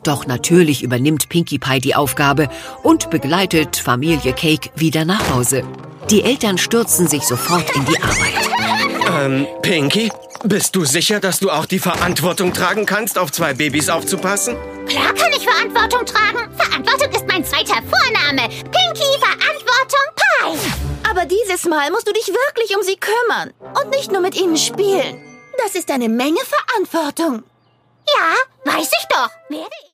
Doch natürlich übernimmt Pinkie Pie die Aufgabe und begleitet Familie Cake wieder nach Hause. Die Eltern stürzen sich sofort in die Arbeit. Pinkie, bist du sicher, dass du auch die Verantwortung tragen kannst, auf 2 Babys aufzupassen? Klar kann ich Verantwortung tragen. Verantwortung ist mein zweiter Vorname. Pinkie Verantwortung Pie. Aber dieses Mal musst du dich wirklich um sie kümmern und nicht nur mit ihnen spielen. Das ist eine Menge Verantwortung. Ja, weiß ich doch. Werde ich.